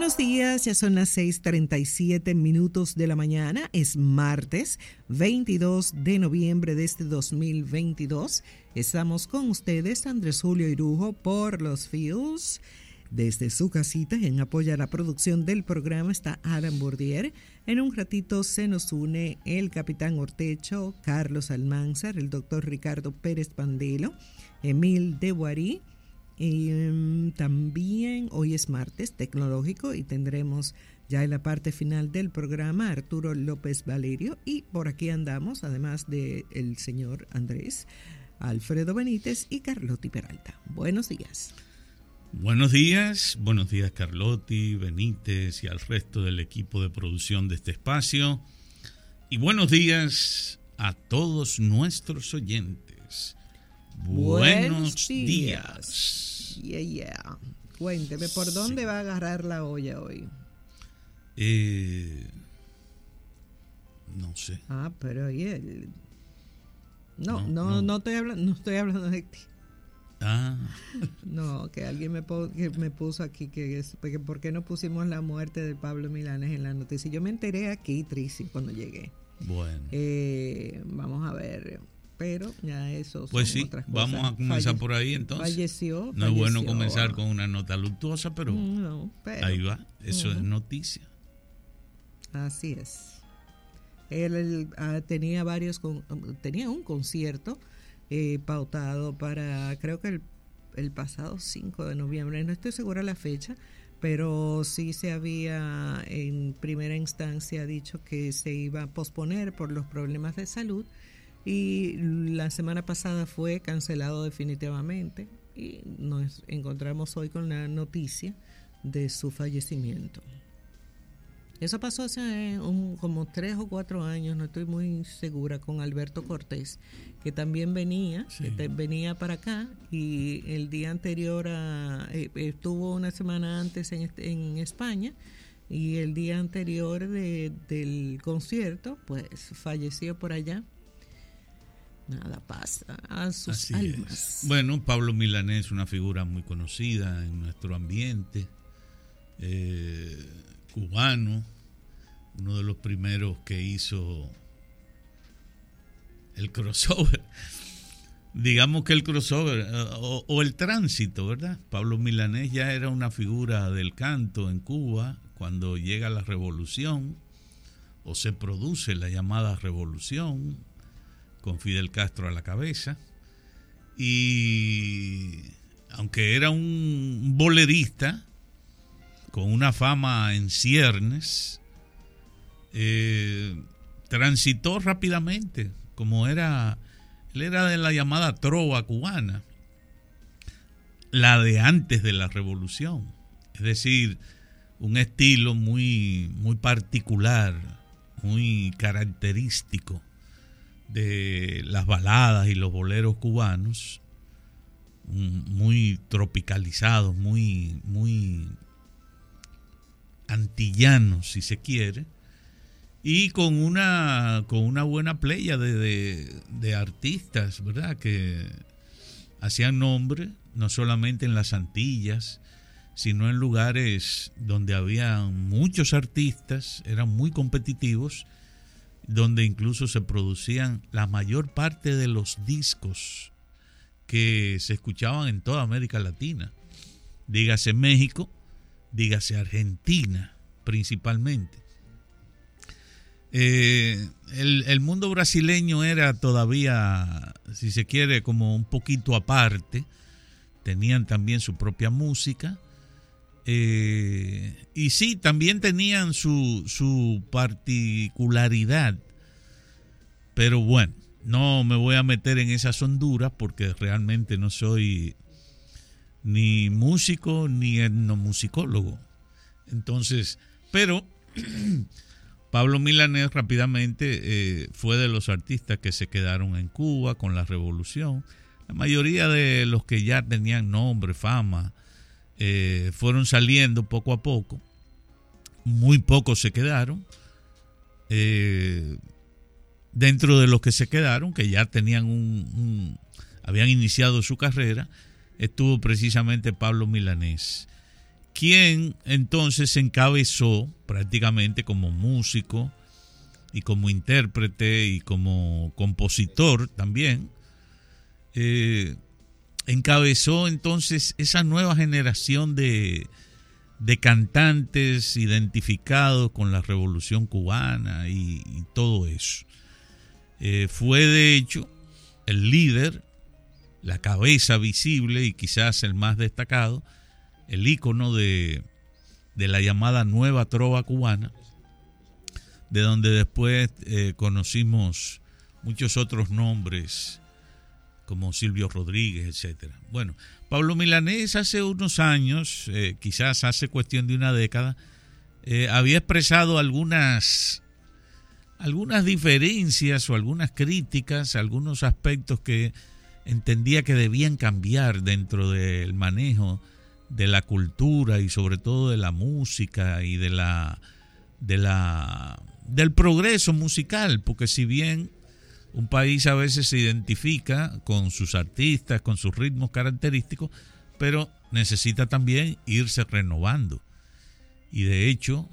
Buenos días, ya son las 6:37 de la mañana, es martes 22 de noviembre de este 2022. Estamos con ustedes, Andrés Julio Irujo, por los Fields. Desde su casita, en apoyo a la producción del programa, está Adam Bourdier. En un ratito se nos une el capitán Ortecho, Carlos Almanzar, el doctor Ricardo Pérez Pandelo, Emil de Guarí. Y también hoy es martes tecnológico y tendremos ya en la parte final del programa Arturo López Valerio, y por aquí andamos, además del señor Andrés, Alfredo Benítez y Carlotti Peralta. Buenos días. Buenos días Carlotti, Benítez y al resto del equipo de producción de este espacio. Y buenos días a todos nuestros oyentes. Buenos días. Yeah. Cuénteme, ¿por dónde va a agarrar la olla hoy? No sé. Pero oye, no estoy hablando de ti. No, que alguien me puso aquí que ¿por qué no pusimos la muerte de Pablo Milanés en la noticia? Yo me enteré aquí, Trici, cuando llegué. Bueno. Vamos a ver. Pero ya eso pues son sí, otras cosas. Vamos a comenzar por ahí entonces. Falleció. No es bueno comenzar con una nota luctuosa, pero ahí va, eso es noticia. Así es. Él tenía un concierto pautado para, creo que el pasado 5 de noviembre, no estoy segura la fecha, pero sí se había en primera instancia dicho que se iba a posponer por los problemas de salud. Y la semana pasada fue cancelado definitivamente y nos encontramos hoy con la noticia de su fallecimiento. Eso pasó hace como 3 o 4 años, no estoy muy segura, con Alberto Cortés, que también venía para acá, y el día anterior estuvo una semana antes en España, y el día anterior del concierto pues falleció por allá. Nada pasa a sus Así almas. Es. Bueno, Pablo Milanés, una figura muy conocida en nuestro ambiente, cubano, uno de los primeros que hizo el crossover. Digamos que el crossover o el tránsito, ¿verdad? Pablo Milanés ya era una figura del canto en Cuba cuando llega la revolución o se produce la llamada revolución, con Fidel Castro a la cabeza, y aunque era un bolerista con una fama en ciernes, transitó rápidamente, él era de la llamada trova cubana, la de antes de la revolución, es decir, un estilo muy, muy particular, muy característico de las baladas y los boleros cubanos, muy tropicalizados, muy, muy antillanos, si se quiere, y con una buena playa de artistas, ¿verdad?, que hacían nombre no solamente en las Antillas, sino en lugares donde había muchos artistas, eran muy competitivos, donde incluso se producían la mayor parte de los discos que se escuchaban en toda América Latina. Dígase México, dígase Argentina principalmente. El mundo brasileño era todavía, si se quiere, como un poquito aparte. Tenían también su propia música. Y sí, también tenían su particularidad, pero bueno, no me voy a meter en esas honduras porque realmente no soy ni músico ni etnomusicólogo. Entonces, pero Pablo Milanés rápidamente fue de los artistas que se quedaron en Cuba con la revolución. La mayoría de los que ya tenían nombre, fama, fueron saliendo poco a poco. Muy pocos se quedaron. Dentro de los que se quedaron, que ya tenían habían iniciado su carrera, estuvo precisamente Pablo Milanés, quien entonces encabezó prácticamente como músico y como intérprete y como compositor también, encabezó entonces esa nueva generación de cantantes identificados con la Revolución Cubana y todo eso. Fue de hecho el líder, la cabeza visible y quizás el más destacado, el ícono de la llamada nueva trova cubana, de donde después conocimos muchos otros nombres como Silvio Rodríguez, etcétera. Bueno, Pablo Milanés hace unos años, quizás hace cuestión de una década, había expresado algunas diferencias o algunas críticas, algunos aspectos que entendía que debían cambiar dentro del manejo de la cultura y sobre todo de la música y del progreso musical, porque si bien un país a veces se identifica con sus artistas, con sus ritmos característicos, pero necesita también irse renovando. Y de hecho,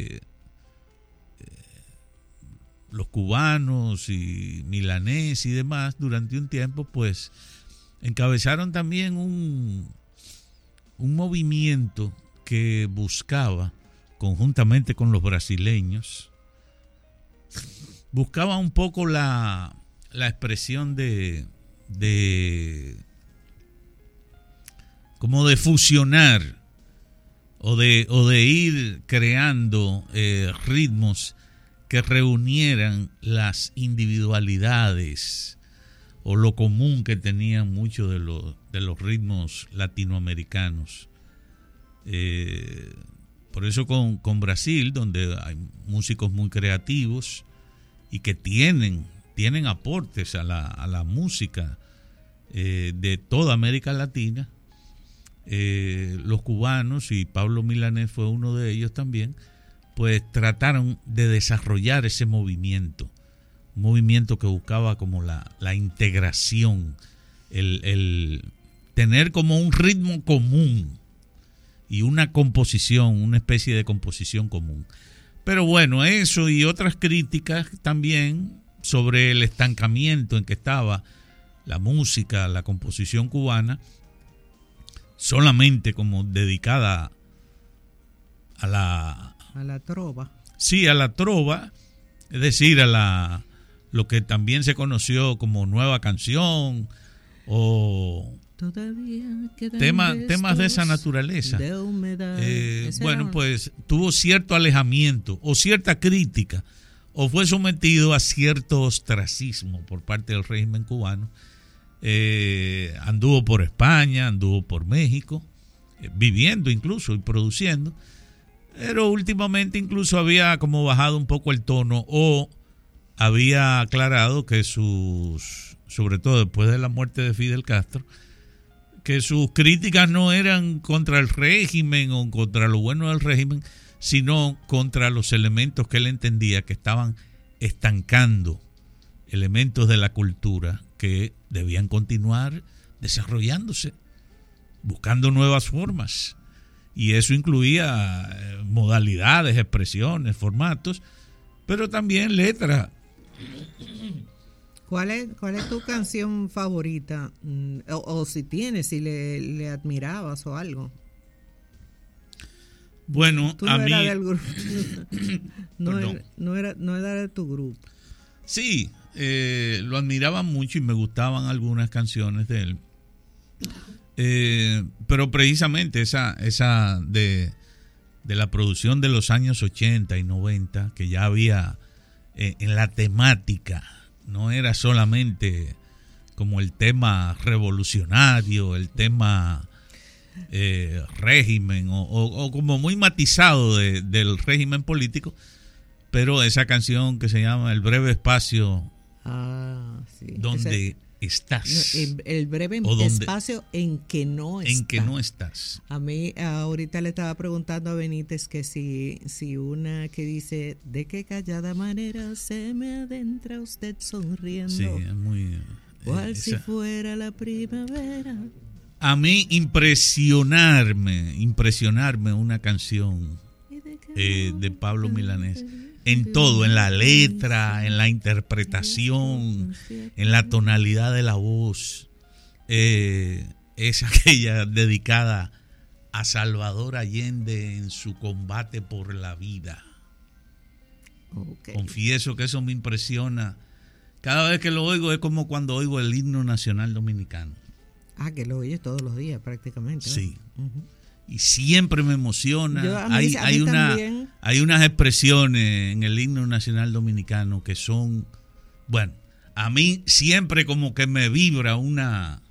los cubanos y Milanés y demás, durante un tiempo, pues, encabezaron también un movimiento que buscaba, conjuntamente con los brasileños, buscaba un poco la expresión como de fusionar o de ir creando ritmos que reunieran las individualidades o lo común que tenían muchos de los ritmos latinoamericanos. Por eso con Brasil, donde hay músicos muy creativos y que tienen aportes a la música de toda América Latina, los cubanos, y Pablo Milanés fue uno de ellos también, pues trataron de desarrollar ese movimiento, un movimiento que buscaba como la integración, el tener como un ritmo común y una composición, una especie de composición común. Pero bueno, eso y otras críticas también sobre el estancamiento en que estaba la música, la composición cubana, solamente como dedicada a la trova. Sí, a la trova, es decir, lo que también se conoció como nueva canción o temas de esa naturaleza. De humedad. Bueno, pues tuvo cierto alejamiento o cierta crítica o fue sometido a cierto ostracismo por parte del régimen cubano. Anduvo por España, anduvo por México, viviendo incluso y produciendo, pero últimamente incluso había como bajado un poco el tono o había aclarado que sobre todo después de la muerte de Fidel Castro, que sus críticas no eran contra el régimen o contra lo bueno del régimen, sino contra los elementos que él entendía que estaban estancando, elementos de la cultura que debían continuar desarrollándose, buscando nuevas formas. Y eso incluía modalidades, expresiones, formatos, pero también letra. ¿Cuál es tu canción favorita? O si tienes, si le admirabas o algo. Bueno, tú a no mí... Eras del grupo. no era de tu grupo. Sí, lo admiraba mucho y me gustaban algunas canciones de él. Pero precisamente esa de la producción de los años 80 y 90, que ya había en la temática, no era solamente como el tema revolucionario, el tema régimen o como muy matizado del régimen político, pero esa canción que se llama El breve espacio donde estás. El breve espacio en que no estás. En que no estás. A mí ahorita le estaba preguntando a Benítez que si una que dice: de qué callada manera se me adentra usted sonriendo. Sí, es muy... Cual si fuera la primavera. a mí impresionarme una canción de Pablo Milanés. En todo, en la letra, en la interpretación, en la tonalidad de la voz. Es aquella dedicada a Salvador Allende en su combate por la vida. Okay. Confieso que eso me impresiona. Cada vez que lo oigo es como cuando oigo el himno nacional dominicano. Que lo oyes todos los días prácticamente. Sí. Uh-huh. Y siempre me emociona. Hay unas expresiones en el himno nacional dominicano que son, bueno, a mí siempre como que me vibra una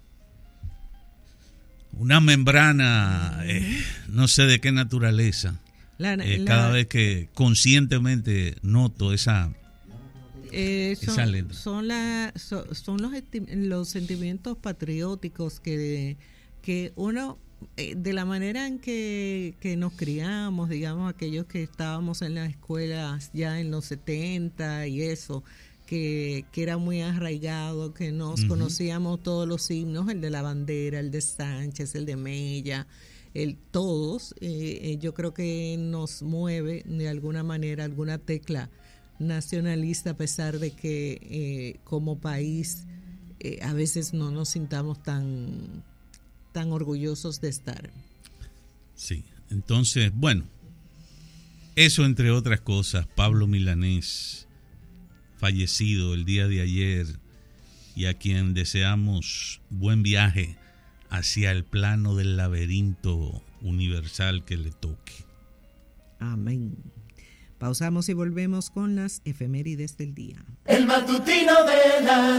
membrana, no sé de qué naturaleza. Cada vez que conscientemente noto esa letra. Son los sentimientos patrióticos que uno, de la manera en que nos criamos, digamos, aquellos que estábamos en las escuelas ya en los 70 y eso, que era muy arraigado, que nos conocíamos todos los himnos, el de la bandera, el de Sánchez, el de Mella, todos, yo creo que nos mueve de alguna manera alguna tecla nacionalista, a pesar de que como país a veces no nos sintamos tan orgullosos de estar. Sí, entonces, bueno, eso entre otras cosas, Pablo Milanés, fallecido el día de ayer, y a quien deseamos buen viaje hacia el plano del laberinto universal que le toque. Amén. Pausamos y volvemos con las efemérides del día. El matutino de la